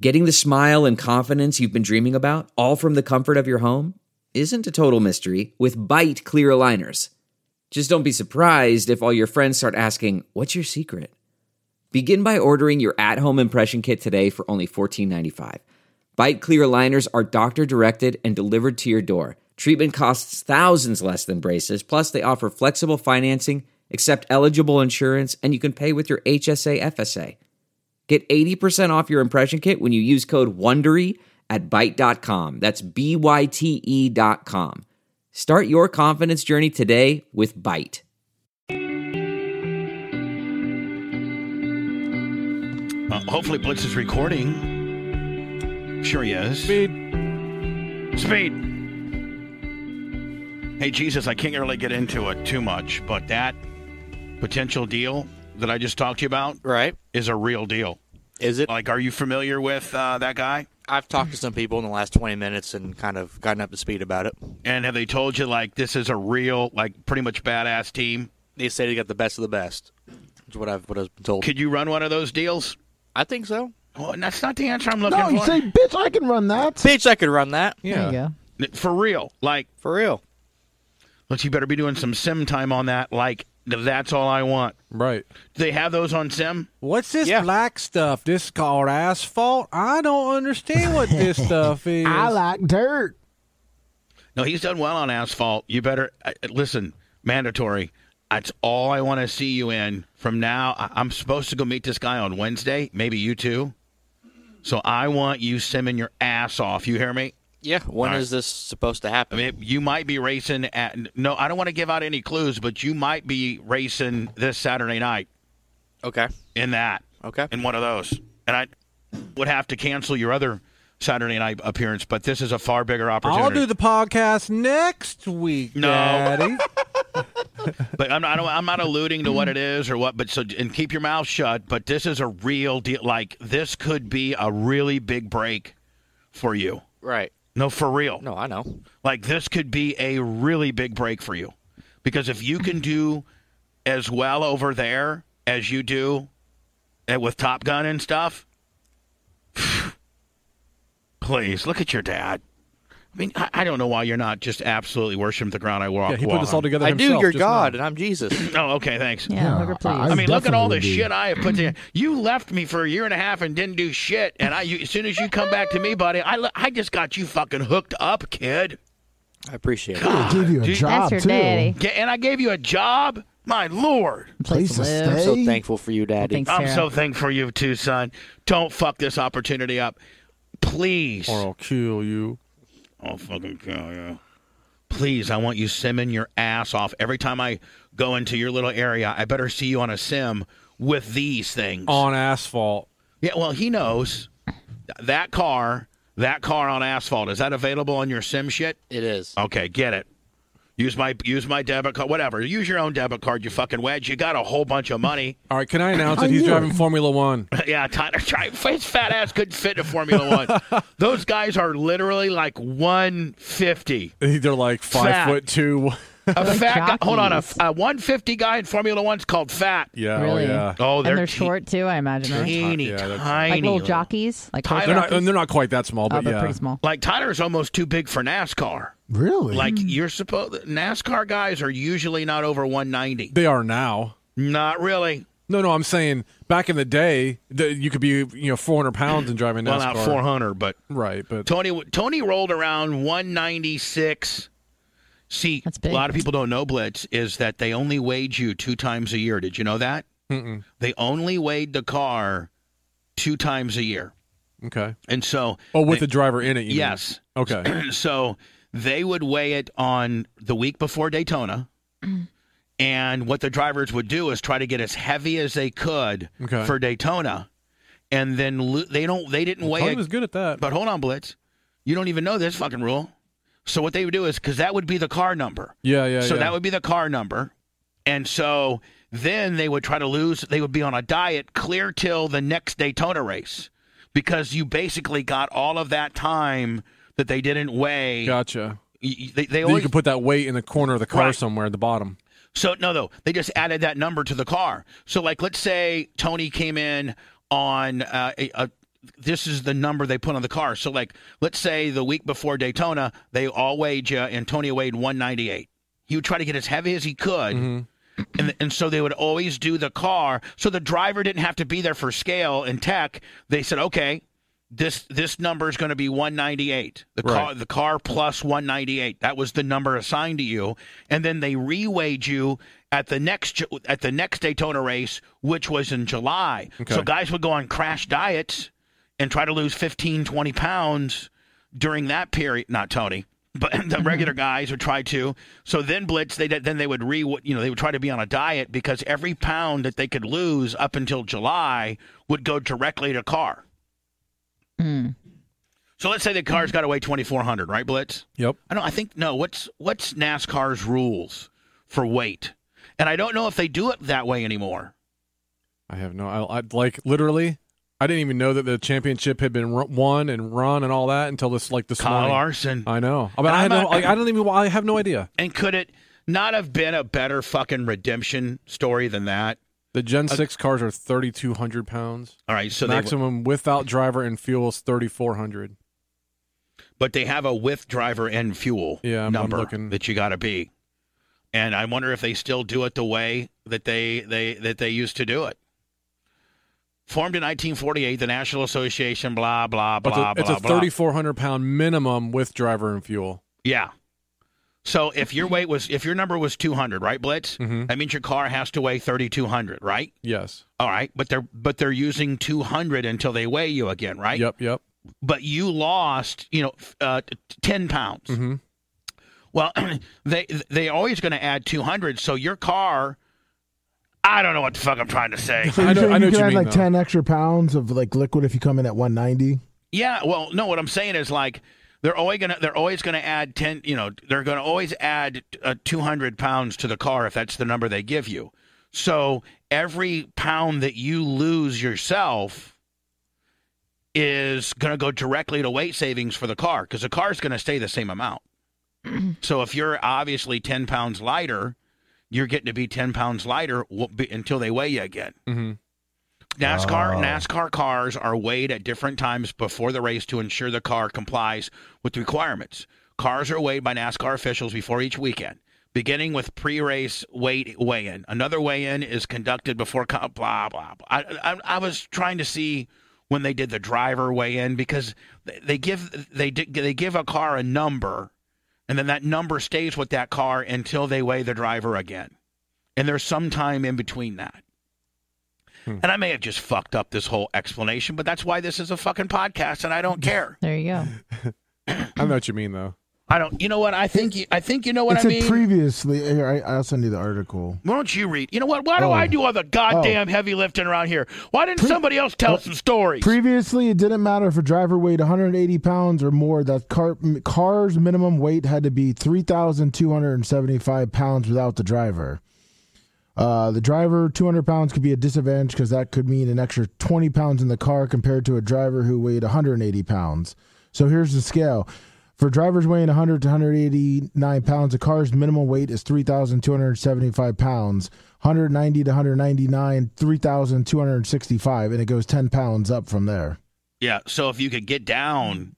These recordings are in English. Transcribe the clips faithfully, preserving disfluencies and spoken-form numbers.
Getting the smile and confidence you've been dreaming about, all from the comfort of your home, isn't a total mystery with Byte clear aligners. Just don't be surprised if all your friends start asking, "What's your secret?" Begin by ordering your at-home impression kit today for only fourteen ninety-five. Byte clear aligners are doctor-directed and delivered to your door. Treatment costs thousands less than braces, plus they offer flexible financing, accept eligible insurance, and you can pay with your H S A F S A. Get eighty percent off your impression kit when you use code WONDERY at byte dot com. That's B Y T E dot com. Start your confidence journey today with Byte. Uh, hopefully Blitz is recording. Sure he is. Speed. Speed. Hey, Jesus, I can't really get into it too much, but that potential deal that I just talked to you about right. is a real deal. Is it? Like, are you familiar with uh, that guy? I've talked to some people in the last twenty minutes and kind of gotten up to speed about it. And have they told you, like, this is a real, like, pretty much badass team? They say they got the best of the best. That's what I've, what I've been told. Could you run one of those deals? I think so. Well, that's not the answer I'm looking no, for. you say, bitch, I can run that. Bitch, I could run that. Yeah. There you go. For real. Like, for real. Look, you better be doing some sim time on that. Like, that's all I want. Right. Do they have those on sim? What's this Yeah. black stuff? This called asphalt? I don't understand what this stuff is. I like dirt. No, he's done well on asphalt. You better, uh, listen, mandatory. That's all I want to see you in. From now, I- I'm supposed to go meet this guy on Wednesday. Maybe you too. So I want you simming your ass off. You hear me? Yeah. When All is right. this supposed to I happen? mean, you might be racing at, no, I don't want to give out any clues, but you might be racing this Saturday night Okay. in that, Okay. in one of those. And I would have to cancel your other Saturday night appearance, but this is a far bigger opportunity. I'll do the podcast next week, No. Daddy. But I'm not, I don't, I'm not alluding to what it is or what, but so, and keep your mouth shut, but this is a real deal. Like, this could be a really big break for you. Right. No, for real. No, I know. Like, this could be a really big break for you. Because if you can do as well over there as you do uh, with Top Gun and stuff, please, look at your dad. I mean, I, I don't know why you're not just absolutely worshiping the ground I walk Yeah, he walk put this all on. together I himself. do. You're just God, now. and I'm Jesus. Oh, okay, thanks. Yeah, look her please. I mean, look at all the definitely do. shit I have put together. You left me for a year and a half and didn't do shit. And I, you, as soon as you come back to me, buddy, I, le- I just got you fucking hooked up, kid. I appreciate it. God, Give you a dude. job, That's your too. daddy. Ga- And I gave you a job? My Lord. Place to live. I'm so stay. thankful for you, Daddy. Thanks, I'm Sarah. so thankful for you, too, son. Don't fuck this opportunity up. Please. Or I'll kill you. I'll fucking kill you. Please, I want you simming your ass off. Every time I go into your little area, I better see you on a sim with these things. On asphalt. Yeah, well, he knows. That car, that car on asphalt, is that available on your sim shit? It is. Okay, get it. Use my use my debit card, whatever. Use your own debit card, you fucking wedge. You got a whole bunch of money. All right, can I announce I that he's knew driving it. Formula One? Yeah, Tyler, try, his fat ass couldn't fit in Formula One. Those guys are literally like one fifty. They're like five Fat. foot two. A fat guy, hold on, a, jockeys. a one fifty guy in Formula One's called fat. Yeah, Really? oh yeah. Oh, they're, And they're te- short too, I imagine, right? teeny, Yeah, that's- tiny. Like little jockeys, like horse Tyler- They're not, jockeys? and they're not quite that small, Oh, but but yeah. pretty small. Like Tyler's almost too big for NASCAR. Really? Like you're supposed NASCAR guys are usually not over one ninety. They are now. Not really. No, no, I'm saying back in the day, the, you could be you know four hundred pounds and driving NASCAR. Well, not four hundred, but Right, but Tony Tony rolled around one ninety-six. See, That's a big. lot of people don't know, Blitz, is that they only weighed you two times a year. Did you know that? Mm-mm. They only weighed the car two times a year. okay. And so Oh, with they- the driver in it. You mean. yes. Okay. So they would weigh it on the week before Daytona. And what the drivers would do is try to get as heavy as they could Okay. for Daytona. And then lo- they don't they didn't weigh Tony it. was good at that. But hold on, Blitz. You don't even know this fucking rule. So what they would do is, because that would be the car number. Yeah, yeah, So yeah. that would be the car number. And so then they would try to lose. They would be on a diet clear till the next Daytona race. Because you basically got all of that time that they didn't weigh. Gotcha. Y- y- They, they Then always, you could put that weight in the corner of the car Right. somewhere at the bottom. So, no, no. They just added that number to the car. So, like, let's say Tony came in on uh, a, a this is the number they put on the car. So, like, let's say the week before Daytona, they all weighed you, Antonio weighed one ninety-eight. He would try to get as heavy as he could. Mm-hmm. And, and so they would always do the car. So the driver didn't have to be there for scale and tech. They said, okay, this this number is going to be one ninety-eight. The right. car the car plus one ninety-eight. That was the number assigned to you. And then they re-weighed you at the next at the next Daytona race, which was in July. Okay. So guys would go on crash diets and try to lose fifteen, twenty pounds during that period. Not Tony. But the regular guys would try to. So then Blitz, they then they would re, you know, they would try to be on a diet because every pound that they could lose up until July would go directly to car. Mm. So let's say the car's got to weigh twenty-four hundred, right, Blitz? Yep. I don't. I think no. What's what's NASCAR's rules for weight? And I don't know if they do it that way anymore. I have no. I, I like literally. I didn't even know that the championship had been r- won and run and all that until this like this Kyle morning. Larson. I know. I, mean, I had no. Like, I don't even. I have no idea. And could it not have been a better fucking redemption story than that? The Gen six cars are thirty-two hundred pounds. All right, so maximum they, without driver and fuel is thirty-four hundred. But they have a with driver and fuel yeah, I'm, number I'm looking. that you got to be. And I wonder if they still do it the way that they, they that they used to do it. Formed in nineteen forty-eight, the National Association, blah, blah, blah, blah, It's a, it's a thirty-four hundred pound minimum with driver and fuel. Yeah. So if your weight was, if your number was two hundred, right, Blitz? Mm-hmm. That means your car has to weigh thirty-two hundred, right? Yes. All right, but they're but they're using two hundred until they weigh you again, right? Yep, yep. But you lost, you know, uh, ten pounds. Mm-hmm. Well, they they're always going to add two hundred, so your car. I don't know what the fuck I'm trying to say. So you're I know, saying I know you what can you add mean, like though. ten extra pounds of like liquid if you come in at one ninety? Yeah, well, no, what I'm saying is like they're always gonna they're always gonna add ten. You know, they're gonna always add uh, two hundred pounds to the car if that's the number they give you. So every pound that you lose yourself is gonna go directly to weight savings for the car because the car is gonna stay the same amount. So if you're obviously ten pounds lighter, you're getting to be ten pounds lighter until they weigh you again. Mm-hmm. NASCAR Oh. NASCAR cars are weighed at different times before the race to ensure the car complies with the requirements. Cars are weighed by NASCAR officials before each weekend, beginning with pre-race weight weigh-in. Another weigh-in is conducted before blah blah blah. I, I, I was trying to see when they did the driver weigh-in because they give they they give a car a number. And then that number stays with that car until they weigh the driver again. And there's some time in between that. Hmm. And I may have just fucked up this whole explanation, but that's why this is a fucking podcast, and I don't care. There you go. I know what you mean, though. I don't. You know what? I think you. I think you know what It I said mean. previously. Here, I, I'll send you the article. Why don't you read? You know what? Why do Oh. I do all the goddamn heavy lifting around here? Why didn't Pre- somebody else tell uh, some stories? Previously, it didn't matter if a driver weighed one hundred eighty pounds or more. That car, car's minimum weight had to be three thousand two hundred seventy-five pounds without the driver. Uh, the driver, two hundred pounds, could be a disadvantage because that could mean an extra twenty pounds in the car compared to a driver who weighed one hundred eighty pounds. So here's the scale. For drivers weighing one hundred to one hundred eighty-nine pounds, a car's minimum weight is three thousand two hundred seventy-five pounds. one hundred ninety to one hundred ninety-nine, three thousand two hundred sixty-five, and it goes ten pounds up from there. Yeah. So if you could get down,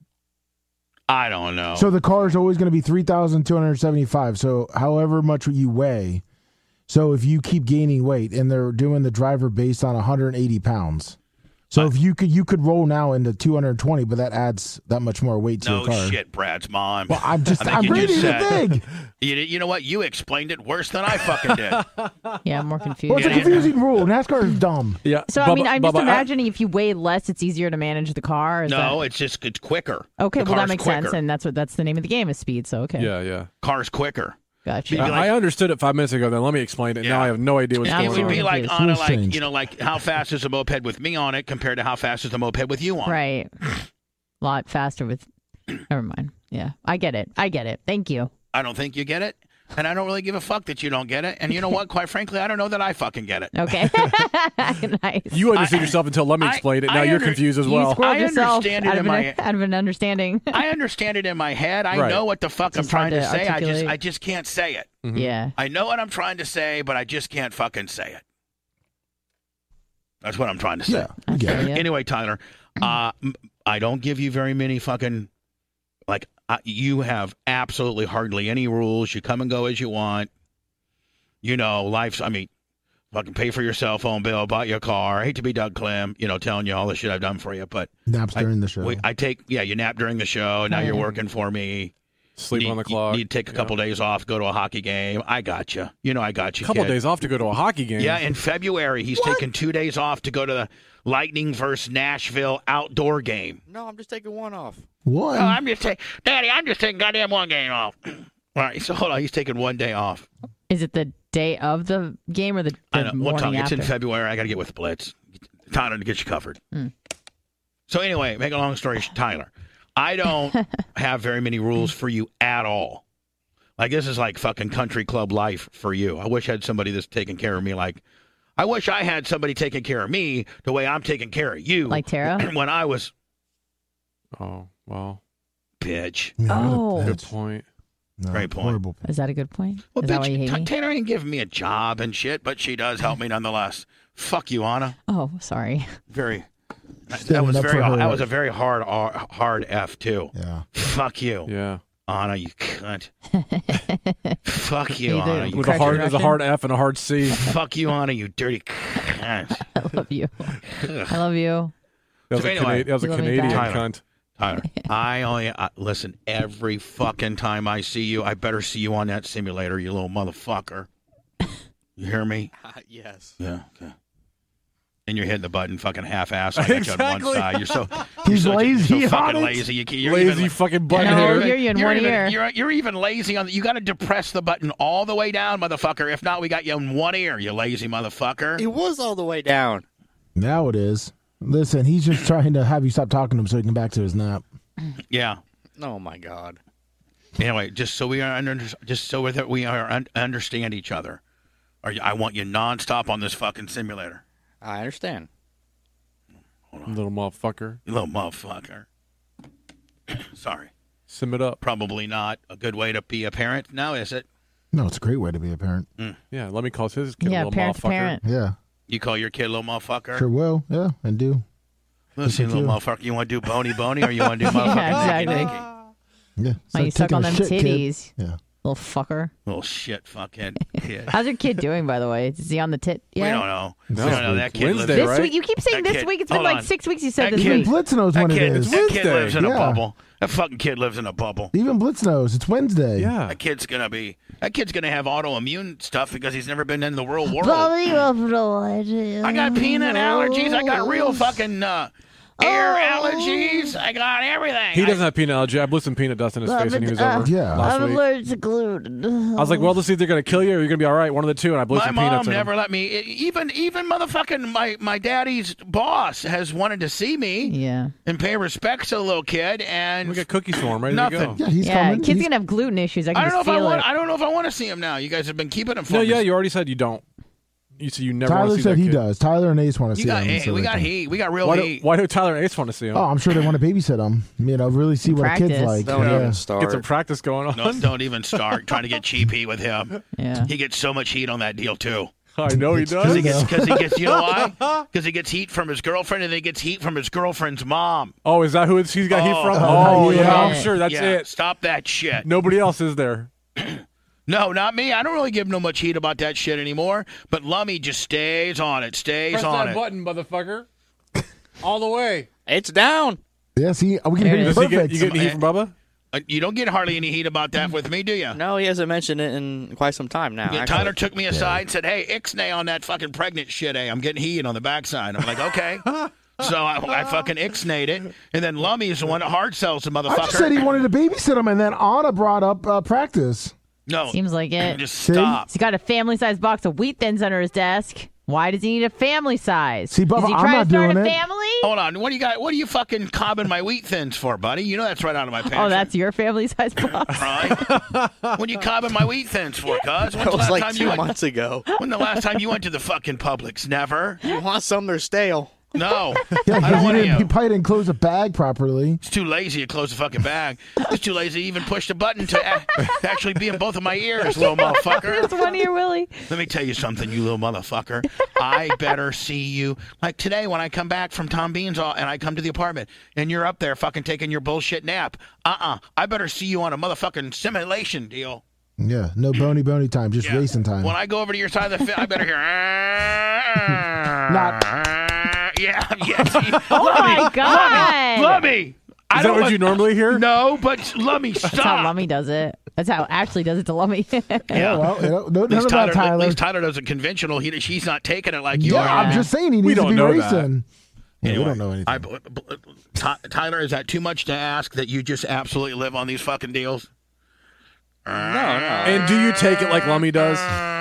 I don't know. So the car is always going to be three thousand two hundred seventy-five. So however much you weigh. So if you keep gaining weight, and they're doing the driver based on one hundred eighty pounds. So Uh, if you could, you could roll now into two hundred twenty, but that adds that much more weight to no your car. shit, Brad's mom. Well, I'm just, I think I'm you reading just the said- thing. You, you know what? You explained it worse than I fucking did. Yeah, I'm more confused. Well, it's a Yeah. confusing rule. NASCAR is dumb. Yeah. So, I Bubba- mean, I'm just Bubba, I- imagining if you weigh less, it's easier to manage the car. Is No, that... it's just it's quicker. Okay, The well, that car's makes quicker. sense. And that's what that's the name of the game is speed. So, okay. Yeah, yeah. Car's quicker. Gotcha. Be I, like- I understood it five minutes ago. Then let me explain it. Yeah. Now I have no idea what's Yeah, It going would on. be like confused. on a Rules like changed. you know like how fast is a moped with me on it compared to how fast is the moped with you on it. Right. A lot faster with. Never mind. Yeah, I get it. I get it. Thank you. I don't think you get it, and I don't really give a fuck that you don't get it. And you know what? Quite frankly, I don't know that I fucking get it. Okay. Nice. You understood I- yourself until let me I- explain it. Now I you're under- confused as You well. squirreled I yourself understand it out in of, my- an, out of an understanding. I understand it in my head. I Right. know what the fuck It's I'm just hard trying to, to say. I just articulate. I just can't say it. Yeah. I know what I'm trying to say, but I just can't fucking say it. That's what I'm trying to say. Yeah, I get it. Yeah. Anyway, Tyler, Uh, I don't give you very many fucking, like, uh, you have absolutely hardly any rules. You come and go as you want. You know, life's, I mean, fucking pay for your cell phone bill, bought your car. I hate to be Doug Clem, you know, telling you all the shit I've done for you, but. Naps during I, the show. We, I take, yeah, you nap during the show, and now you're working for me. Sleep need, on the clock. You need to take a couple yeah. days off, go to a hockey game. I got you. You know, I got you. A couple kid. days off to go to a hockey game. Yeah, in February, he's what? taking two days off to go to the Lightning versus Nashville outdoor game. No, I'm just taking one off. One? No, I'm just taking, Daddy, I'm just taking goddamn one game off. All right, so hold on, he's taking one day off. Is it the day of the game or the, the I know. morning What time? after? It's in February. I got to get with Blitz. Tyler to get you covered. Mm. So anyway, make a long story short, Tyler, I don't have very many rules for you at all. Like, this is like fucking country club life for you. I wish I had somebody that's taking care of me like, I wish I had somebody taking care of me the way I'm taking care of you. Like Tara? When I was... Oh, well. Bitch. Yeah, what a Oh. Good bitch. point. No, Great point. Horrible. Is that a good point? Well, Is bitch, that why you hate T- me? Taylor ain't giving me a job and shit, but she does help me nonetheless. Fuck you, Anna. Oh, sorry. Very... That Standing was up very. for her. That was a very hard, hard F too. Yeah. Fuck you, Yeah. Anna. You cunt. Fuck you, Either- Anna. You, With a Correct hard, your there's a Russian? hard F and a hard C. fuck you, Anna. You dirty cunt. I love you. I love you. That was So a, anyway, Cana- that was a you love me Canadian back? cunt. Tyler, I only uh, listen every fucking time I see you. I better see you on that simulator, you little motherfucker. You hear me? Uh, yes. Yeah. Okay. And you're hitting the button fucking half-assed. I got you on one Exactly. side. You're so He's you're so, lazy You're so on fucking it. lazy. You, you're Lazy even, fucking button No, hitter. you're you in you're one even, ear. You're, you're even lazy on the, you got to depress the button all the way down, motherfucker. If not, we got you in one ear, you lazy motherfucker. It was all the way down. Now it is. Listen, he's just trying to have you stop talking to him so he can back to his nap. Yeah. Oh my God. Anyway, just so we are under, just so that we are un, understand each other. Are you, I want you nonstop on this fucking simulator. I understand. Little motherfucker. You little motherfucker. Sorry. Sim it up. Probably not a good way to be a parent now, is it? No, it's a great way to be a parent. Yeah, let me call his kid Yeah, a little parent to motherfucker. parent. Yeah. You call your kid a little motherfucker? Sure will. Yeah, and do. Listen, Yes, I little do. motherfucker, you want to do bony bony or you want to do motherfucking Yeah, naked exactly. naked? Yeah. Why you Start suck on taking them a shit, kid. titties, Yeah. little fucker. Little shit fucking kid. How's your kid doing, by the way? Is he on the tit We yet? don't know. No, we don't know. That it's kid Wednesday, lives, This right? week, you keep saying That this kid- week. It's been hold like on. six weeks. You said That this kid- week. Even Blitz knows that when kid, it is. that kid Wednesday. lives in a Yeah. bubble. That fucking kid lives in a bubble. Even Blitz knows. It's Wednesday. Yeah. That kid's gonna be. That kid's gonna have autoimmune stuff because he's never been in the real world. I got peanut allergies. I got real fucking uh, air allergies. I got everything. He I- doesn't have peanut allergy. I blew some peanut dust in his face when he was uh, over Yeah. last I'm week. allergic to gluten. I was like, well, let's see if they're going to kill you or you're going to be all right. One of the two. And I blew My some mom peanuts in never him. let me. Even even motherfucking my my daddy's boss has wanted to see me Yeah. and pay respects to the little kid, and We got cookies for him, ready Nothing. to go. Yeah, he's yeah, coming. kid's He's- gonna have gluten issues. I can I don't know just if I feel want. it. I don't know if I want to see him now. You guys have been keeping him for No, me. yeah, you already said you don't. You said you never want Tyler to see said that he kid. does. Tyler and Ace want to You see got. him. Hey, so we they got can- heat. We got real Why do, heat. why do Tyler and Ace want to see him? Oh, I'm sure they want to babysit him. You know, really see what a kid's Practice. like. Don't yeah. even start. Get some practice going on. No, don't even start trying to get cheap heat with him. Yeah. He gets so much heat on that deal too. I know he It's does. Because he true. gets, because he gets, you know why? Because he gets heat from his girlfriend, and then he gets heat from his girlfriend's mom. Oh, is that who it's, he's got heat Oh. from? Oh, Oh, yeah, yeah. I'm sure that's yeah, it. stop that shit. Nobody else is there. No, not me. I don't really give no much heat about that shit anymore. But Lummy just stays on it, stays Press on that it. button, motherfucker. All the way. It's down. Yeah, see, we can There hear it you is. Does he perfect. get, you get any heat from Bubba? Uh, you don't get hardly any heat about that with me, do you? No, he hasn't mentioned it in quite some time now. Yeah, actually. Tyler took me aside and said, hey, ixnay on that fucking pregnant shit, eh? I'm getting heat on the backside. I'm like, okay. So I, I fucking ixnayed it. And then Lummy is the one that hard sells the motherfucker. I just said he wanted to babysit him, and then Anna brought up uh, practice. no. Seems like it. Just See? stop. He's got a family-sized box of wheat thins under his desk. Why does he need a family size? See, Bubba, Is he I'm trying not to start doing a it. family? Hold on. What do you got? What are you fucking cobbing my wheat thins for, buddy? You know that's right out of my pantry. Oh, that's your family-sized box. right. What are you cobbing my wheat thins for, cuz? When's That the was last like time two you went? months ago. When the last time you went to the fucking Publix? Never. You want some? They're stale. No. Yeah, I don't he, want didn't, he you. probably didn't close the bag properly. He's too lazy to close the fucking bag. He's too lazy to even push the button to, a- to actually be in both of my ears, little motherfucker. It's one ear Willie. Let me tell you something, you little motherfucker. I better see you. Like today when I come back from Tom Bean's and I come to the apartment and you're up there fucking taking your bullshit nap. Uh-uh. I better see you on a motherfucking simulation deal. Yeah, no bony bony time, just Yeah. racing time. When I go over to your side of the field, I better hear. Not- Yeah, yes. Oh my God. Let me. I Is that don't what want- you normally hear? No, but let me stop. That's how Lummy does it. That's how Ashley does it to Lummy. Yeah. Yeah, well, you know, no, At least none Tyler, about Tyler. at least Tyler does it conventional. He, she's not taking it like you Yeah, are. I'm just saying he We needs to don't be know that. racing. Yeah, Anyway, we don't know anything. I, b- b- Ty- Tyler, is that too much to ask that you just absolutely live on these fucking deals? No, no. And do you take it like Lummy does?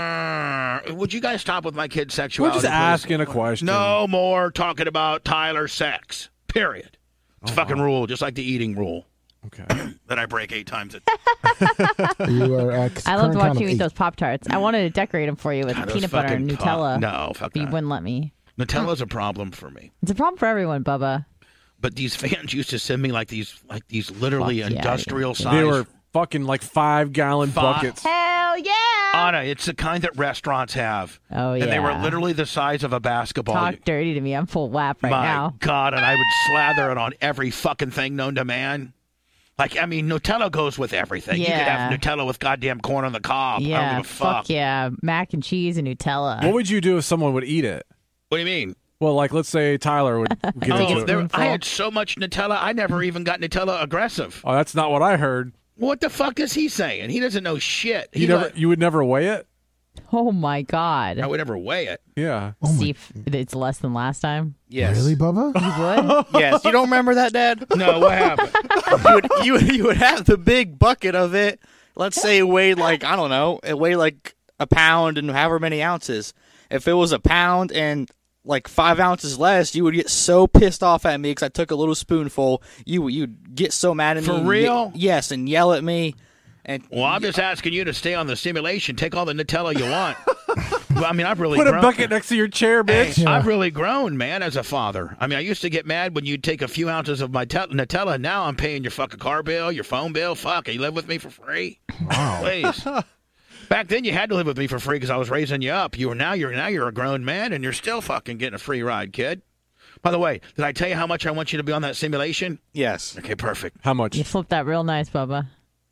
Uh, Would you guys stop with my kid's We're sexuality? just please? asking a question. No more talking about Tyler's sex. Period. It's a fucking rule, just like the eating rule Okay. that I break eight times a day. You are at I loved current count watching of you eat eight. those Pop Tarts. I wanted to decorate them for you with God, those peanut butter and fucking Pop- Nutella. No, fuck But you that. wouldn't let me. Nutella's a problem for me. It's a problem for everyone, Bubba. But these fans used to send me like these, like these literally Fuck yeah, industrial yeah. size. They were fucking like five gallon Five- buckets. Hell yeah! Anna, it's the kind that restaurants have. Oh, And they were yeah. literally the size of a basketball. Talk dirty to me. I'm full whap right My now. God, and I would slather it on every fucking thing known to man. Like, I mean, Nutella goes with everything. You could have Yeah. Nutella with goddamn corn on the cob. I don't Yeah, give a fuck. fuck yeah. Mac and cheese and Nutella. What would you do if someone would eat it? What do you mean? Well, like let's say Tyler would get Oh, into it. there, Spoonful. I had so much Nutella, I never even got Nutella aggressive. Oh, that's not what I heard. What the fuck is he saying? He doesn't know shit. He You never, let- you would never weigh it. Oh my God. I would never weigh it. Yeah. See if it's less than last time. Yes. Really, Bubba? You would? Yes. You don't remember that, Dad? No, what happened? you, would, you, would, you would have the big bucket of it. Let's say it weighed like, I don't know, it weighed like a pound and however many ounces. If it was a pound and like five ounces less, you would get so pissed off at me because I took a little spoonful. You, you'd get so mad at me. For and real? ye- yes, and yell at me. And Well, I'm just asking you to stay on the simulation. Take all the Nutella you want. Well, I mean, I've really Put a grown. bucket next to your chair, Hey, bitch. I've really grown, man, as a father. I mean, I used to get mad when you'd take a few ounces of my te- Nutella. Now I'm paying your fucking car bill, your phone bill. Fuck, you live with me for free? Wow. Please. Back then, you had to live with me for free because I was raising you up. You were now you're now you're a grown man and you're still fucking getting a free ride, kid. By the way, did I tell you how much I want you to be on that simulation? yes. Okay, perfect. How much? You flipped that real nice, Bubba.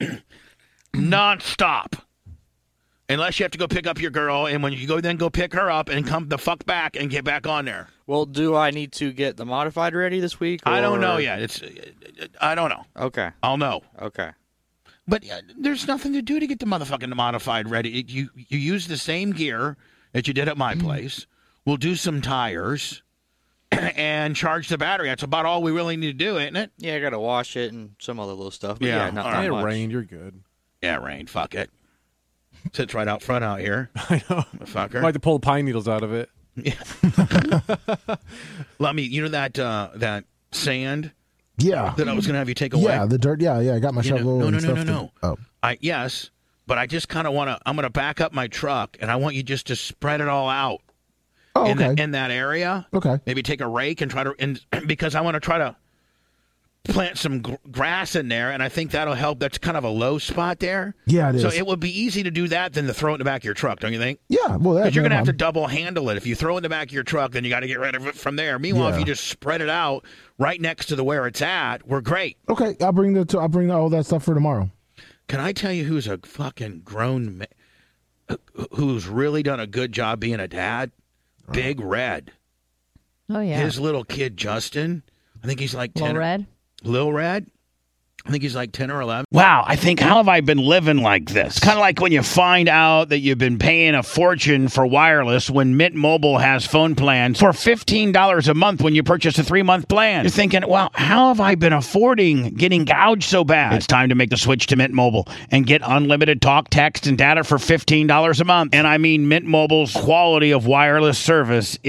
Non-stop. Unless you have to go pick up your girl, and when you go, then go pick her up and come the fuck back and get back on there. Well, do I need to get the modified ready this week? I don't or- know yet. It's I don't know. Okay. I'll know. Okay. But uh, there's nothing to do to get the motherfucking modified ready. It- You you use the same gear that you did at my place. We'll do some tires and charge the battery. That's about all we really need to do, isn't it? Yeah, I got to wash it and some other little stuff. But Yeah, yeah, not, all not right. It much. rained. You're good. Yeah, Rain. Fuck it. Sits right out front out here. I know. Fucker. I like to pull the pine needles out of it. Let me. You know that uh, that sand Yeah. that I was going to have you take away. Yeah, the dirt. Yeah, yeah. I got my You know- shovel no, no, and no, stuff. no, to- no. Oh. I yes, but I just kind of want to. I'm going to back up my truck, and I want you just to spread it all out Oh, in, okay. the, in that area. Okay. Maybe take a rake and try to, and because I want to try to plant some gr- grass in there, and I think that'll help. That's kind of a low spot there. Yeah, it So is. it would be easy to do that than to throw it in the back of your truck, don't you think? Yeah, well, that, Because you're no going to have to problem. double handle it. If you throw it in the back of your truck, then you got to get rid of it from there. Meanwhile, if Yeah. you just spread it out right next to the where it's at, we're great. Okay, I'll bring the. I'll bring all that stuff for tomorrow. Can I tell you who's a fucking grown man, who's really done a good job being a dad? Big Red. Oh, yeah. His little kid, Justin, I think he's like ten. Little Red? Lil Red? I think he's like ten or eleven. Wow, I think, how have I been living like this? It's kind of like when you find out that you've been paying a fortune for wireless when Mint Mobile has phone plans for fifteen dollars a month when you purchase a three-month plan. You're thinking, wow, how have I been affording getting gouged so bad? It's time to make the switch to Mint Mobile and get unlimited talk, text, and data for fifteen dollars a month. And I mean, Mint Mobile's quality of wireless service is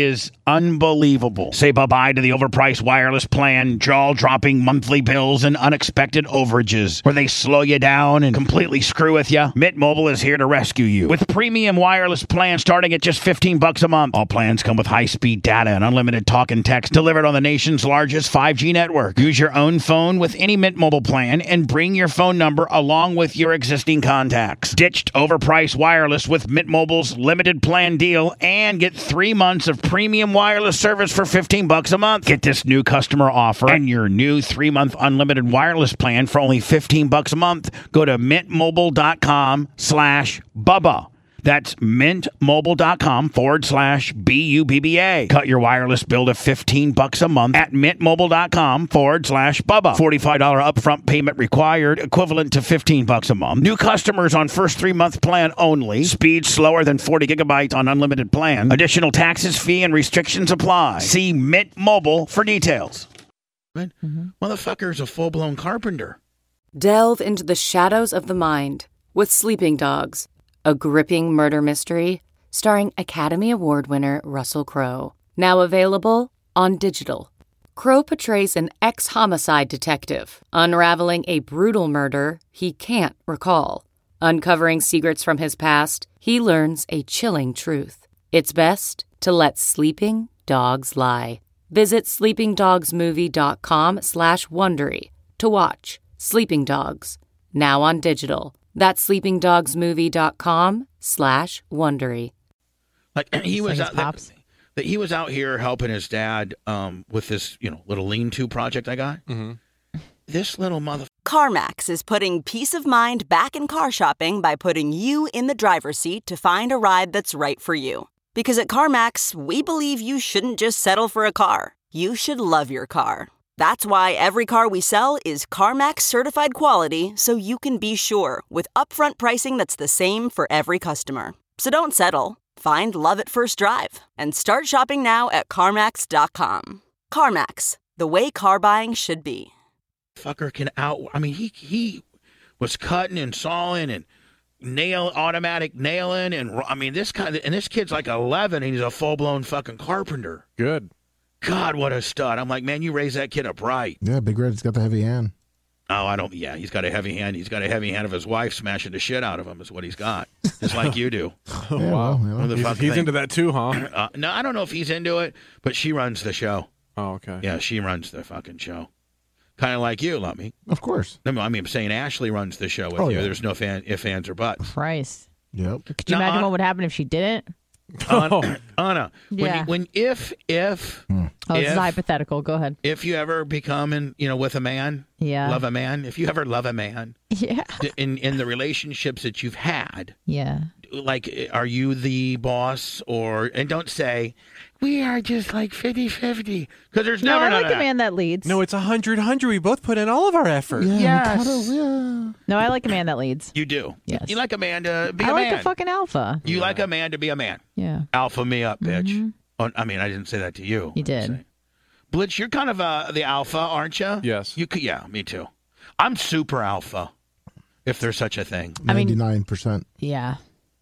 unbelievable. Say bye-bye to the overpriced wireless plan, jaw-dropping monthly bills, and unexpected overages where they slow you down and completely screw with you. Mint Mobile is here to rescue you. With premium wireless plans starting at just fifteen bucks a month. All plans come with high-speed data and unlimited talk and text delivered on the nation's largest five G network. Use your own phone with any Mint Mobile plan and bring your phone number along with your existing contacts. Ditched overpriced wireless with Mint Mobile's limited plan deal and get three months of premium wireless service for fifteen bucks a month. Get this new customer offer and your new three-month unlimited wireless plan for only fifteen bucks a month. Go to mintmobile.com slash Bubba. That's mintmobile.com forward slash B U B B A. Cut your wireless bill to fifteen bucks a month at mintmobile.com forward slash Bubba. forty-five dollars upfront payment required, equivalent to fifteen bucks a month. New customers on first three-month plan only. Speed slower than forty gigabytes on unlimited plan. Additional taxes, fee, and restrictions apply. See Mint Mobile for details. Mm-hmm. Motherfucker's a full-blown carpenter. Delve into the shadows of the mind with Sleeping Dogs, a gripping murder mystery starring Academy Award winner Russell Crowe. Now available on digital. Crowe portrays an ex-homicide detective unraveling a brutal murder he can't recall. Uncovering secrets from his past, he learns a chilling truth. It's best to let sleeping dogs lie. Visit sleepingdogsmovie.com slash Wondery to watch Sleeping Dogs, now on digital. That's sleepingdogsmovie.com slash Wondery. Like he was out, pops. that he was out here helping his dad um, with this, you know, little lean-to project I got. Mm-hmm. This little mother. CarMax is putting peace of mind back in car shopping by putting you in the driver's seat to find a ride that's right for you. Because at CarMax, we believe you shouldn't just settle for a car. You should love your car. That's why every car we sell is CarMax certified quality, so you can be sure with upfront pricing that's the same for every customer. So don't settle. Find love at first drive and start shopping now at CarMax dot com. CarMax, the way car buying should be. Fucker can out. I mean, he he was cutting and sawing and nail automatic nailing and I mean this kind of, and this kid's like eleven and he's a full blown fucking carpenter. Good. God, what a stud. I'm like, man, you raised that kid up right. Yeah, Big Red's got the heavy hand. Oh, I don't, yeah, he's got a heavy hand. He's got a heavy hand of his wife smashing the shit out of him is what he's got. Just like you do. Oh, Yeah, wow. well, you know. He's, he's into that too, huh? Uh, no, I don't know if he's into it, but she runs the show. Oh, okay. Yeah, she runs the fucking show. Kind of like you, Lummy. Of course. No, I mean, I'm saying Ashley runs the show with Oh, you. yeah. There's no fan, ifs, ands, or buts. Christ. Yep. Could you Now, imagine An- what would happen if she didn't? Anna, Anna when, Yeah. you, when if if Hmm. Oh, this if, is hypothetical. Go ahead. if you ever become in, you know, with a man, Yeah. love a man. If you ever love a man, Yeah. in in the relationships that you've had, Yeah. like, are you the boss or? And don't say we are just like fifty-fifty because there's No, never I none like of a that. man that leads. No, it's a hundred hundred. We both put in all of our effort. Yeah, Yes. cuddle, yeah. No, I like a man that leads. You do. Yes. You like a man to be I a like man. a fucking alpha. You like a man to be a man. Yeah. Alpha me up, bitch. Mm-hmm. Oh, I mean, I didn't say that to you. You I'm did. saying. Blitz, you're kind of uh, the alpha, aren't you? Yes. You could, yeah, me too. I'm super alpha, if there's such a thing. I mean- ninety-nine percent. Yeah.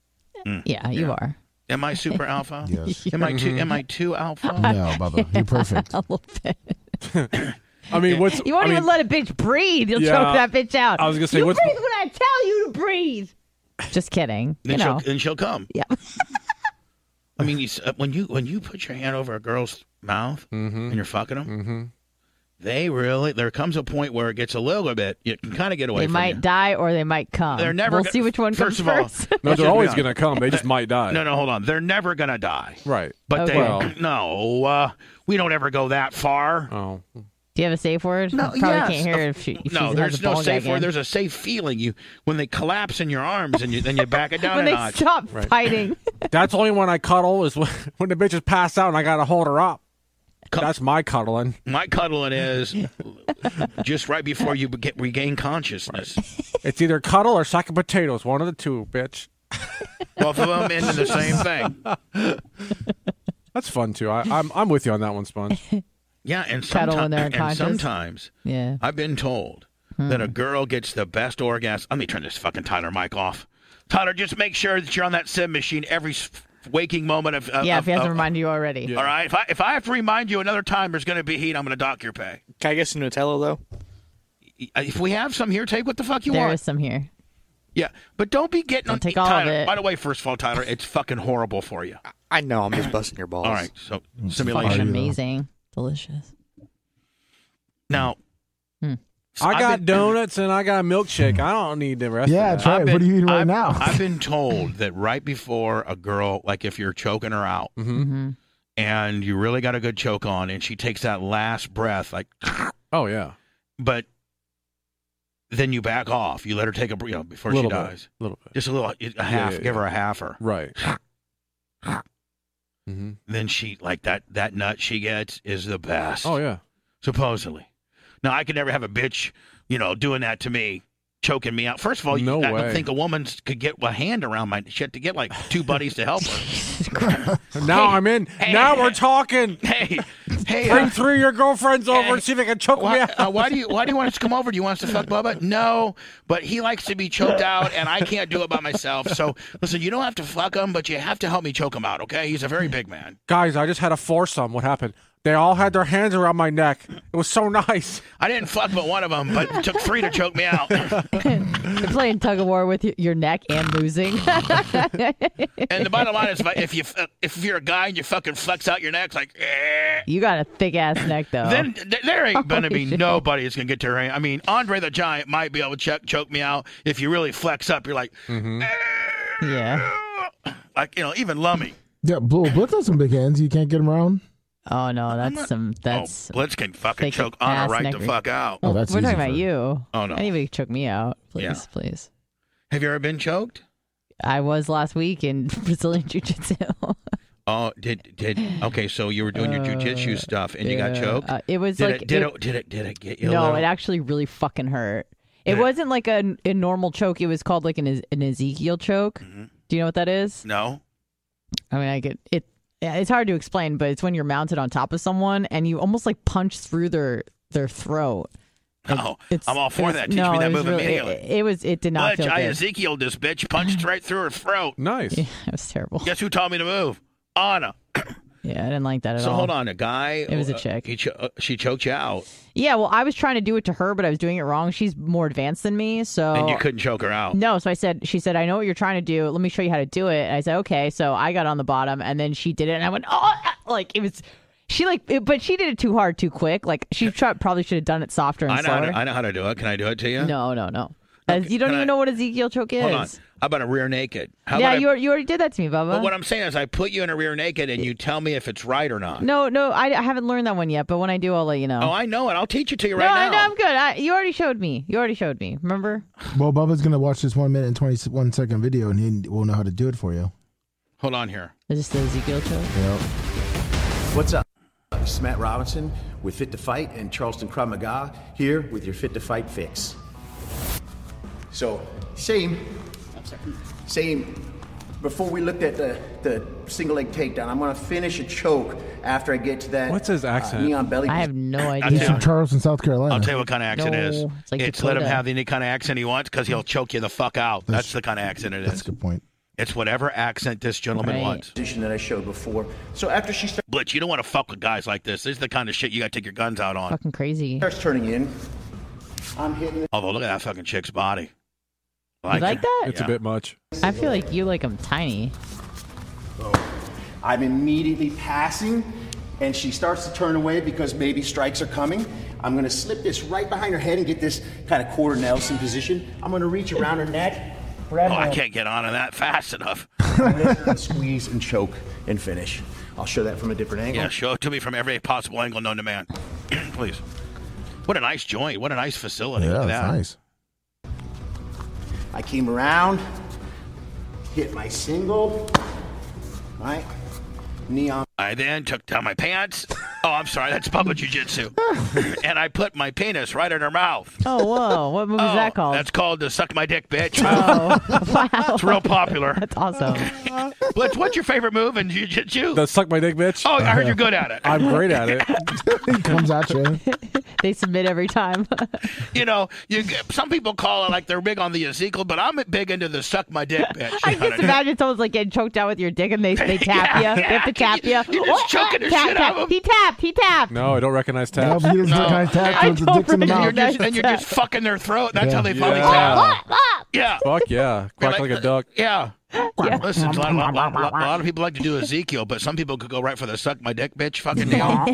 Mm. Yeah, you are. Am I super alpha? Yes. Am I too? Am I too alpha? No, Bubba. You're perfect. A little bit. I mean, what's You won't I even mean, let a bitch breathe. You'll Yeah, choke that bitch out. I was gonna say, you what's- breathe when I tell you to breathe. Just kidding. Then you know. she'll, then she'll come. Yeah. I mean, you, s- uh, when you when you put your hand over a girl's mouth Mm-hmm. and you're fucking them, Mm-hmm. they really there comes a point where it gets a little bit. You can kind of get away They from might you. die or they might come. They're never We'll gonna- see which one first comes of all, first. No, Let's just they're be always honest. going to come. They just might die. No, no, hold on. They're never gonna die. Right. But Okay. they Well- no, uh, we don't ever go that far. Oh. Do you have a safe word? No, Probably yes. can't hear it if she, if no, she there's has a no ball safe gag word. in. There's a safe feeling. You when they collapse in your arms and you then you back it down when a they notch. stop Right. fighting. That's only when I cuddle is when, when the bitches pass out and I got to hold her up. Cu- That's my cuddling. My cuddling is just right before you get regain consciousness. It's either cuddle or sack of potatoes. One of the two, bitch. Both of them into the same thing. That's fun too. I, I'm I'm with you on that one, Sponge. Yeah, and Cuddle when sometimes, they're and unconscious. sometimes Yeah. I've been told that a girl gets the best orgasm. Let me turn this fucking Tyler mic off. Tyler, just make sure that you're on that sim machine every s- waking moment of, of Yeah, if he hasn't of, reminded you already. Yeah. All right. If I if I have to remind you another time, there's going to be heat. I'm going to dock your pay. Can I get some Nutella though? If we have some here, take what the fuck you There want. is some here. Yeah, but don't be getting Don't on. take all of Tyler, it. By the way, first of all, Tyler, it's fucking horrible for you. I know. I'm just busting your balls. All right. So Fucking simulation. amazing. Delicious. Now. Hmm. so I I've got been- donuts and I got a milkshake. I don't need the rest Yeah, of that. try I've it. been- What are you eating right I've- now? I've been told that right before a girl, like if you're choking her out Mm-hmm. and you really got a good choke on, and she takes that last breath, like, Oh, yeah. but then you back off. You let her take a, you know, before little she bit. dies. little bit. Just a little, a half. yeah, give yeah. her a halfer. Right. hmm Then she, like that, that nut she gets is the best. Oh, yeah. Supposedly. Now, I could never have a bitch, you know, doing that to me, choking me out. First of all, No you, I way. don't think a woman could get a hand around my shit to get like two buddies to help her. Now I'm in. hey, now hey, we're talking. Hey, hey, Bring uh, three of your girlfriends over hey, and see if they can choke me why, out. uh, why do you why do you want us to come over? Do you want us to fuck Bubba? No, but he likes to be choked out, and I can't do it by myself. So listen, you don't have to fuck him, but you have to help me choke him out. Okay? He's a very big man. Guys, I just had a foursome. What happened? They all had their hands around my neck. It was so nice. I didn't fuck but one of them, but it took three to choke me out. You're playing tug of war with y- your neck and losing. And the bottom line is, if you if you're a guy and you fucking flex out your neck like, eh, You got a thick ass neck though. then th- there ain't gonna be Holy shit. nobody that's gonna get to her. I mean, Andre the Giant might be able to choke, choke me out if you really flex up. You're like, eh, Yeah. like you know, even Lummy. Yeah, Blue Blitz has some big hands. You can't get him around. Oh no, that's not- some. That's. oh, Blitz can fucking thick choke Anna ass right the neck. fuck out. Oh, that's We're easy talking about for- you. Oh no. Anybody choke me out, please, Yeah. please. Have you ever been choked? I was last week in Brazilian Jiu-Jitsu. Oh, did did okay? So you were doing your jujitsu Uh, stuff and you got yeah. choked. Uh, it was did like it did it- it, did it did it get you? a no, little? it actually really fucking hurt. It Did it- wasn't like a, a normal choke. It was called like an an Ezekiel choke. Mhm. Do you know what that is? No. I mean, I get it. Yeah, it's hard to explain, but it's when you're mounted on top of someone and you almost like punch through their their throat. It- Oh, it's- I'm all for it was- that. Teach no, me that it was move really- immediately. It, it was. It did not Butch, feel I good. Ezekiel this bitch punched right through her throat. Nice. Yeah, it was terrible. Guess who taught me to move? Anna. Yeah, I didn't like that at So all. hold on, a guy. It was a uh, chick. He cho- uh, she choked you out, Yeah, well, I was trying to do it to her, but I was doing it wrong. She's more advanced than me, so and you couldn't choke her out. no. So I said, she said, I know what you're trying to do. Let me show you how to do it. And I said, okay. So I got on the bottom, and then she did it, and I went, oh, like it was. She like, it, but she did it too hard, too quick. Like she tried, probably should have done it softer and I know. How slower. to, I know how to do it. Can I do it to you? No, no, no. As Okay, you don't can even I- know what Ezekiel choke is. Hold on. How about a rear naked? How yeah, about you I, al- you already did that to me, Bubba. But what I'm saying is, I put you in a rear naked, and you tell me if it's right or not. no, no, I, I haven't learned that one yet. But when I do, I'll let you know. Oh, I know it. I'll teach it to you no, right I now. know I'm good. I, you already showed me. You already showed me. Remember? Well, Bubba's gonna watch this one minute and twenty-one second video, and he will know how to do it for you. Hold on here. Is this the Ezekiel choke? Yep. What's up? This is Matt Robinson with Fit to Fight and Charleston Krav Maga here with your Fit to Fight fix. So, same, same. Before we looked at the, the single leg takedown, I'm gonna finish a choke after I get to that. What's his uh, accent? neon belly. I have no I'll He's idea. from Charleston, South Carolina. I'll tell you what kind of accent it is. No, it's like let him Dakota. have any kind of accent he wants because he'll choke you the fuck out. That's, the kind of accent it That's is. a good point. It's whatever accent this gentleman Right. wants. Position that I showed before. So after she Blitz, you don't want to fuck with guys like this. This is the kind of shit you got to take your guns out on. Fucking crazy. starts turning in, I'm hitting. Although, look at that fucking chick's body. You like it. that? It's Yeah. a bit much. I feel like you like them tiny. I'm immediately passing, and she starts to turn away because maybe strikes are coming. I'm gonna slip this right behind her head and get this kind of quarter Nelson position. I'm gonna reach around her neck, grab Oh, I her, can't get on to that fast enough. and squeeze and choke and finish. I'll show that from a different angle. Yeah, show it to me from every possible angle known to man. Please. What a nice joint. What a nice facility. Yeah, Look at that's that. nice. I came around, hit my single, right? Knee on. I then took down my pants. Oh, I'm sorry. That's Bubba Jiu-Jitsu. And I put my penis right in her mouth. Oh, whoa. What movie is Oh, that called? That's called the Suck My Dick Bitch. Oh, wow. It's real popular. That's awesome. Blitz, what's your favorite move in Jiu-Jitsu? The suck my dick, bitch. Oh, I heard you're good at it. I'm great at it. He comes at you. They submit every time. You know, you get- some people call it like they're big on the Ezekiel, but I'm big into the Suck My Dick Bitch. I You know what just mean? imagine someone's like getting choked out with your dick and they, they tap Yeah, you. yeah. They have to tap you. You're just choking the tap, shit tap. out of 'em. He tapped. He tapped. No, I don't recognize No, taps. but he doesn't No. recognize taps I with the don't dicks in the really And mouth. you're, just, and you're just fucking their throat. That's Yeah. how they finally Yeah. tap. Yeah. Fuck yeah. Quack like a duck. Yeah. Yeah. Listen, a lot, a, lot, lot, lot, a lot of people like to do Ezekiel, but some people could go right for the Suck My Dick Bitch fucking deal.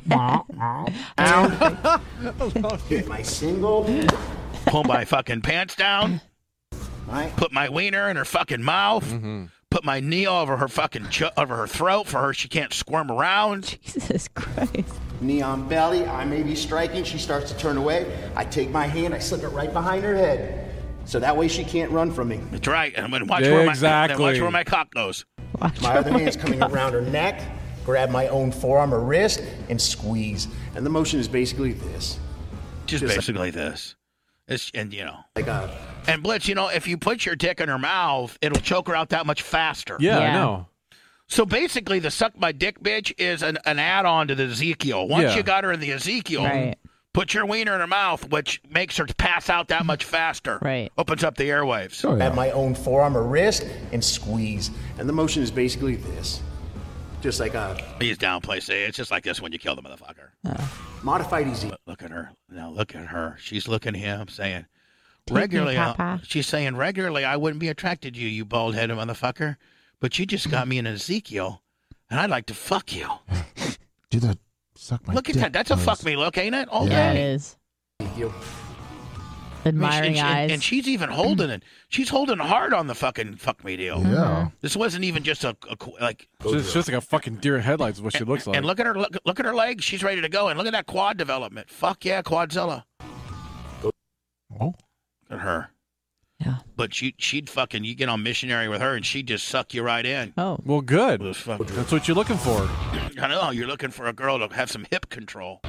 Hit my single. Pull my fucking pants down. Right. Put my wiener in her fucking mouth. Mm-hmm. Put my knee over her fucking ch- over her throat for her. She can't squirm around. Jesus Christ. Knee on belly. I may be striking. She starts to turn away. I take my hand. I slip it right behind her head. So that way she can't run from me. That's right. And then watch Yeah, where my exactly. then watch where my cock goes. My other hand's coming around her neck. Grab my own forearm or wrist and squeeze. And the motion is basically this. Just, Just basically this. It's, and you know. Like a And Blitz, you know, if you put your dick in her mouth, it'll choke her out that much faster. Yeah, I Yeah. know. So basically, the Suck My Dick Bitch is an, an add-on to the Ezekiel. Once Yeah. you got her in the Ezekiel, Right. put your wiener in her mouth, which makes her pass out that much faster. Right. Opens up the airwaves. Oh, grab yeah. my own forearm or wrist and squeeze. And the motion is basically this. Just like a He's downplay. See, it's just like this when you kill the motherfucker. modified easy. Look, look at her. Now look at her. She's looking at him saying, Take me, regularly, I- Papa. she's saying, regularly, I wouldn't be attracted to you, you bald-headed motherfucker. But you just got me in Ezekiel, and I'd like to fuck you. Do the suck my Look at dick that. That's a pose. fuck me look, ain't it? All Yeah, it day. is. Ezekiel. I mean, Admiring and, she- eyes. and she's even holding it. She's holding hard on the fucking fuck me deal. Yeah. This wasn't even just a, a qu- like. It's just, just like a fucking deer in headlights is what she looks like. And look at her. Look, look at her legs. She's ready to go. And look at that quad development. Fuck yeah, Quadzilla. Oh. Look at her. Yeah. But she, she'd fucking, you get on missionary with her, and she'd just suck you right in. Oh. Well, good. Those fucking- That's what you're looking for. I know you're looking for a girl to have some hip control.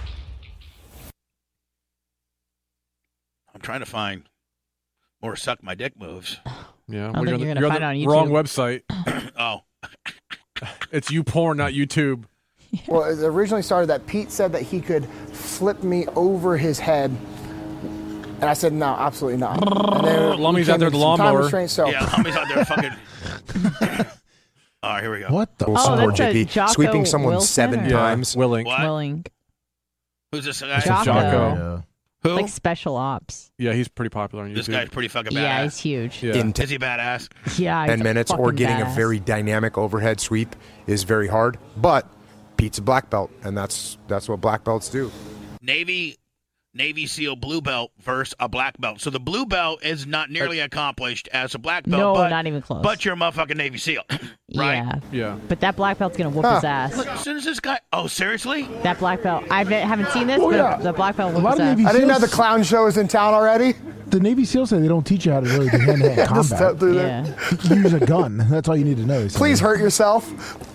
I'm trying to find more suck my dick moves. Yeah, I don't think on you're the, gonna on find the it on wrong YouTube. website. Oh, It's YouPorn, not YouTube. Well, it originally started that Pete said that he could flip me over his head. And I said, no, absolutely not. And then Lummy's we out there came with the into some time lawnmower. restraint, So yeah, homie's out there fucking. All right, here we go. What the? Oh, Support that's a J P. Jocko Sweeping someone Wilson seven or- times. Willing. What? Willing. Who's this guy? It's a Jocko. Jocko. Yeah. Who? Like special ops. Yeah, he's pretty popular on YouTube. This guy's pretty fucking badass. Yeah, he's huge. Yeah. In Is he badass? Yeah, he's ten a minutes or fucking getting a badass. very dynamic overhead sweep is very hard. But Pete's a black belt, and that's that's what black belts do. Navy Navy SEAL blue belt versus a black belt. So the blue belt is not nearly accomplished as a black belt. No, but, not even close. But you're a motherfucking Navy SEAL, right? Yeah. Yeah. But that black belt's gonna whoop his ass. Look, as soon as this guy. Oh, seriously? That black belt. I haven't seen this, Oh, but yeah. the black belt A will lot whoop of his Navy ass. I didn't know SEALs, the clown show is in town already. the Navy SEALs say they don't teach you how to really do hand-to-hand Just step combat. through there. Yeah. You use a gun. That's all you need to know. So- Please hurt yourself.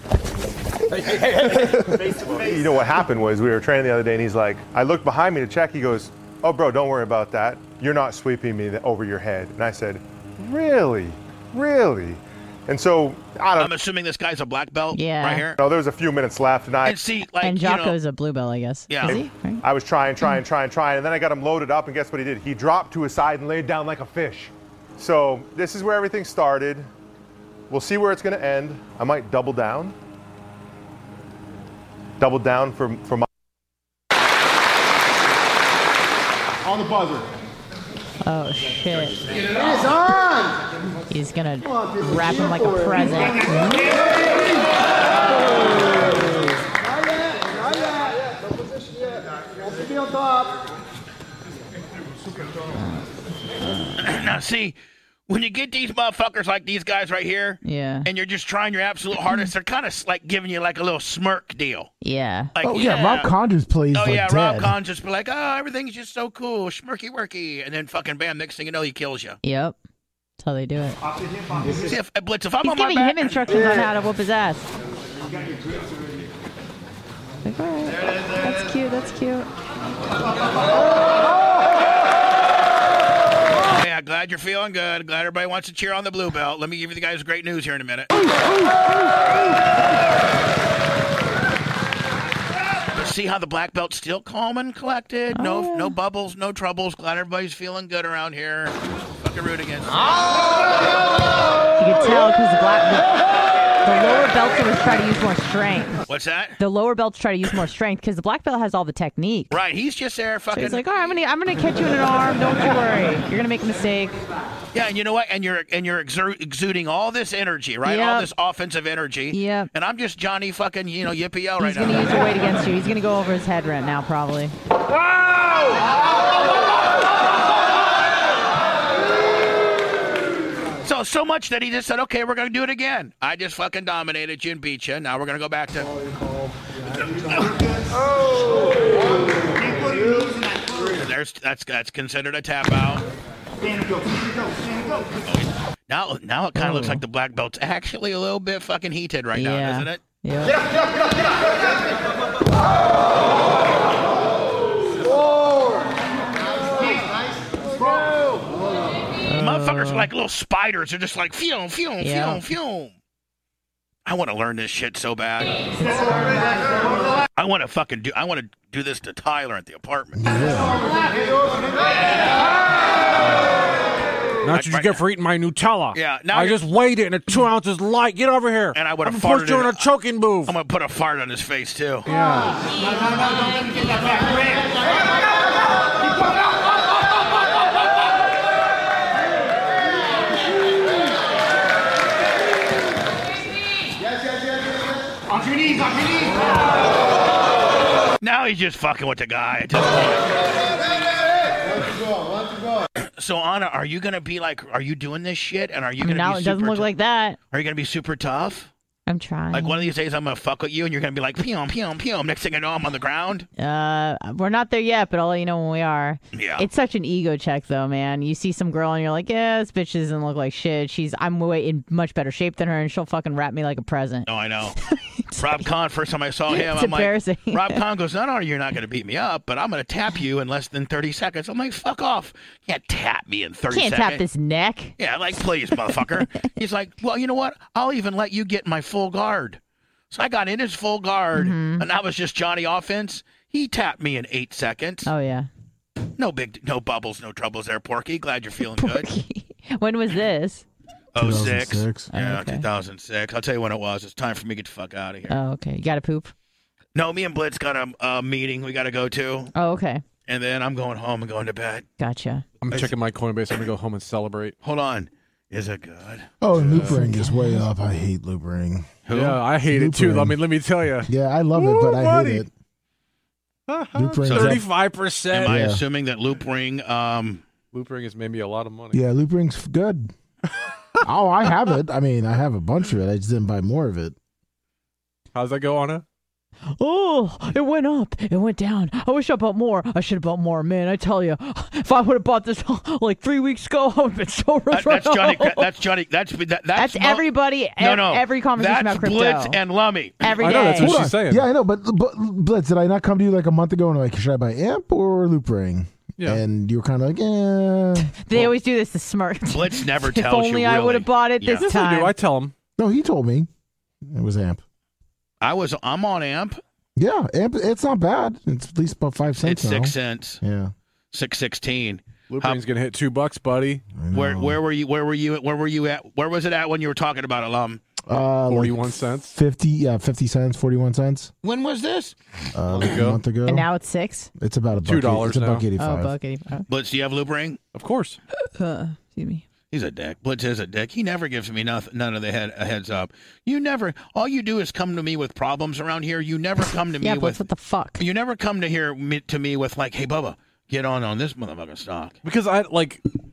You know what happened was we were training the other day, and he's like, I looked behind me to check. He goes, "Oh, bro, don't worry about that. You're not sweeping me th- over your head." And I said, "Really, really?" And so I don't I'm assuming this guy's a black belt Yeah. right here. know. There was a few minutes left, and I, And see, like, And you know, Jocko's a blue belt, I guess. Yeah. Is he? Right? I was trying, trying, trying, trying, and then I got him loaded up, and guess what he did? He dropped to his side and laid down like a fish. So this is where everything started. We'll see where it's going to end. I might double down. Double down for for my. On the buzzer. Oh shit. It is on. He's gonna wrap him like a present. Not yet. Not yet. No position yet. Has to be on top. now see, when you get these motherfuckers like these guys right here, Yeah. and you're just trying your absolute hardest, they're kind of like giving you like a little smirk deal. Yeah. Like, Oh yeah, Rob Condon plays Oh like yeah, dead. Rob Con just be like, oh, everything's just so cool, schmirky worky, and then fucking bam, next thing you know, he kills you. Yep. That's how they do it. See, if, Blitz, if I'm He's on my giving back, him instructions on how to whoop his ass. Like, all right. that's cute. Hey, I'm glad you're feeling good. Glad everybody wants to cheer on the blue belt. Let me give you the guys great news here in a minute. See how the black belt's still calm and collected? Oh, no yeah. no bubbles, no troubles. Glad everybody's feeling good around here. Fucking root against. You can tell because the black, the, the lower belts always try to use more strength. What's that? The lower belts try to use more strength because the black belt has all the technique. Right, he's just there fucking. So he's like, all right, I'm gonna, I'm gonna catch you in an arm. Don't you worry. You're gonna make a mistake. Yeah, and you know what? And you're and you're exer- exuding all this energy, right? Yep. All this offensive energy. Yep. And I'm just Johnny fucking, you know, yippee yo right He's now. gonna use your weight against you. He's gonna go over his head right now, probably. So so much that he just said, okay, we're gonna do it again. I just fucking dominated you and beat you. Now we're gonna go back to. There's that's that's considered a tap out. Now now it kind of looks like the black belt's actually a little bit fucking heated right now, Yeah. doesn't it? Yeah. Motherfuckers are like little spiders. They're just like fume, fume, Yeah. fume, fume. I want to learn this shit so bad. I want to fucking do. I want to do this to Tyler at the apartment. That's what you get for eating my Nutella. Yeah, now I you're- just weighed it and it's two ounces light. Get over here. And I would have I'm gonna farted put you in a choking move. I'm gonna put a fart on his face too. Off your knees, off your knees. Now he's just fucking with the guy at this point. So Anna, are you gonna be like? Are you doing this shit? And are you gonna Now be it doesn't super look tou- like that. Are you gonna be super tough? I'm trying. Like one of these days, I'm gonna fuck with you, and you're gonna be like, pew, pew, pew. Next thing I know, I'm on the ground. Uh, we're not there yet, but I'll let you know when we are. Yeah. It's such an ego check, though, man. You see some girl and you're like, yeah, this bitch doesn't look like shit. She's, I'm way in much better shape than her, and she'll fucking wrap me like a present. Oh, I know. Rob Kahn, first time I saw him, It's I'm embarrassing. like, Rob Kahn goes, not only you're not going to beat me up, but I'm going to tap you in less than thirty seconds. I'm like, fuck off. You can't tap me in thirty Can't seconds. tap this neck. Yeah, like, please, motherfucker. He's like, well, you know what? I'll even let you get my full guard. So I got in his full guard, Mm-hmm. and that was just Johnny offense. He tapped me in eight seconds. Oh, yeah. No big, no bubbles, no troubles there, Porky. Glad you're feeling good. When was this? Oh six. two thousand six. Yeah, Oh, okay. two thousand six. I'll tell you when it was. It's time for me to get the fuck out of here. Oh, okay. You got to poop? No, me and Blitz got a, a meeting we got to go to, Oh, okay. and then I'm going home and going to bed. Gotcha. I'm checking my Coinbase. I'm gonna go home and celebrate. Hold on. Is it good? Oh, and Loop Ring is way up. I hate Loop Ring. Who? Yeah, I hate Loop it too. ring. I mean, let me tell you. Yeah, I love it, but I buddy. hate it. Loop Ring. Thirty-five Am percent. I Yeah. assuming that Loop Ring? Um, Loop ring is maybe a lot of money. Yeah, Loop Ring's good. Oh, I have it. I mean, I have a bunch of it. I just didn't buy more of it. How's that go, Anna? Oh, it went up. It went down. I wish I bought more. I should have bought more, man. I tell you, if I would have bought this like three weeks ago, I would have been so rich that, right that's Johnny. now. That's Johnny. That's that, that's, That's Mo- everybody. No, ev- no. Every conversation that's about crypto. Blitz and Lummy. Every I day. know, that's what Hold she's on. saying. Yeah, I know, but, but Blitz, did I not come to you like a month ago and like, should I buy Amp or Loop Ring? Yeah. And you were kind of like, eh. They always do this. The smart. Blitz never If tells you. only I really. would have bought it Yeah. this Yes, I time. do. I tell him. No, he told me it was Amp. I was. I'm on Amp. Yeah, Amp. It's not bad. It's at least about five cents It's now. six cents. Yeah. Six sixteen. Loop How- ring's gonna hit two bucks, buddy. Where where were you? Where were you? Where were you at? Where was it at when you were talking about it, Lum? Uh, like Forty-one cents. Fifty. Yeah, fifty cents. Forty-one cents. When was this? Uh, like a ago. month ago. And now it's six. It's about a buck Two dollars It's a buck now. Oh, eighty-five. buck eighty-five. Blitz, do you have Loop Ring? Of course. Uh, excuse me. He's a dick. Blitz is a dick. He never gives me nothing, none of the head, a heads up. You never. All you do is come to me with problems around here. You never come to me Yeah, with. Blitz, what the fuck? You never come to here me, to me with like, hey, Bubba, get on on this motherfucking stock. Because I like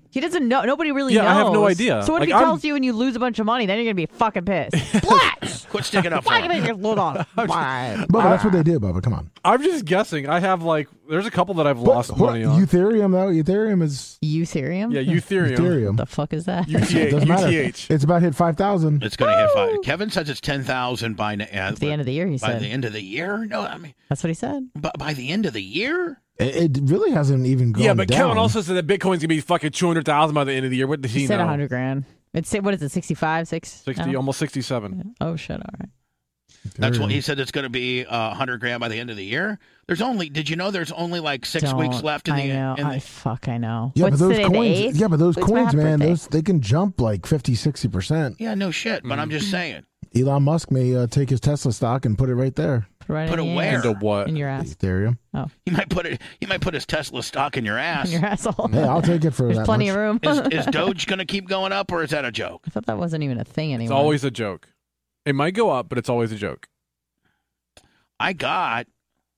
He doesn't know. Nobody really Yeah, knows. I have no idea. So what Like, if he I'm- tells you and you lose a bunch of money? Then you're gonna be fucking pissed. What? Quit sticking up for Why him. you make load on? Why? Bubba, that's what they did, Bubba. Come on. I'm just guessing. I have like, there's a couple that I've But, lost hold money on, on. Ethereum, though. Ethereum is. Ethereum? Yeah, Ethereum. Ethereum. What the fuck is that? U T H. Doesn't matter. U T H. It's about hit five thousand. It's going to hit five. Kevin says it's ten thousand by, uh, At the end of the year, he by said. the end of the year? No, I mean, That's what he said. by, by the end of the year? It, it really hasn't even gone Yeah, but down. Kevin also said that Bitcoin's gonna be fucking two hundred thousand by the end of the year. What did he, He said know? a hundred grand. It's what is it? Sixty-five, six, Sixty, no? almost sixty-seven. Oh shit! All right. That's what he said. It's going to be uh, one hundred grand by the end of the year. There's only. Did you know there's only like six Don't- weeks left in the I know. in the, I fuck. I know. Yeah, What's but those today, the coins. eighth? Yeah, but those It's my coins, man, birthday. those they can jump like fifty, sixty percent. Yeah, no shit. But I'm just saying. Elon Musk may uh, take his Tesla stock and put it right there. Put, right Put in it the where? ass. Into what? In your ass. Ethereum. Oh, He might put it. He might put his Tesla stock in your ass. in your asshole. Hey, I'll take it for There's that plenty much. of room. Is, is Doge going to keep going up, or is that a joke? I thought that wasn't even a thing It's anymore. always a joke. It might go up, but it's always a joke. I got.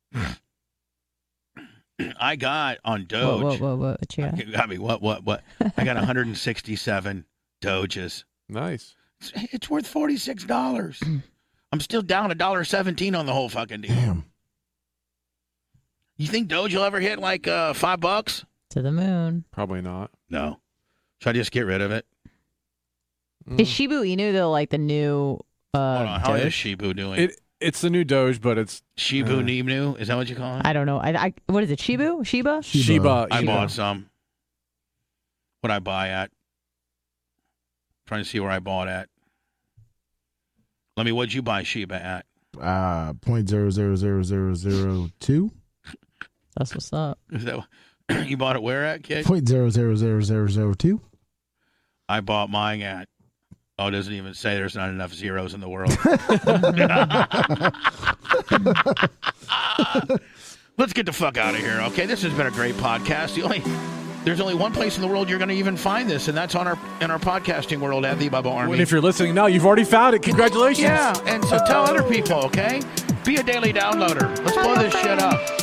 I got on Doge. Whoa, whoa, whoa, whoa! What you got? You got me. What? What? What? I got one hundred sixty-seven Doges. Nice. It's, it's worth forty-six dollars. I'm still down a dollar seventeen on the whole fucking deal. Damn. You think Doge will ever hit like uh, five bucks? To the moon. Probably not. No. Should I just get rid of it? Mm. Is Shibu Inu though like the new? Uh, Hold on. How is Doge? Shibu doing? It it's the new Doge, but it's Shibu uh, Inu? Is that what you call it? I don't know. I, I what is it? Shibu? Shiba? Shiba. Shiba. I Shiba. bought some. What'd I buy at? Trying to see where I bought at. Let me, what'd you buy Shiba at? Uh, point zero zero zero zero zero two. That's what's up. Is that, you bought it where at, kid? Point zero zero zero zero zero two. I bought mine at. Oh, it doesn't even say there's not enough zeros in the world. Let's get the fuck out of here, okay? This has been a great podcast. The only there's only one place in the world you're going to even find this, and that's on our in our podcasting world at the Bubba Army. And if you're listening now, you've already found it. Congratulations. Yeah, and so tell other people, okay? Be a daily downloader. Let's blow this shit up.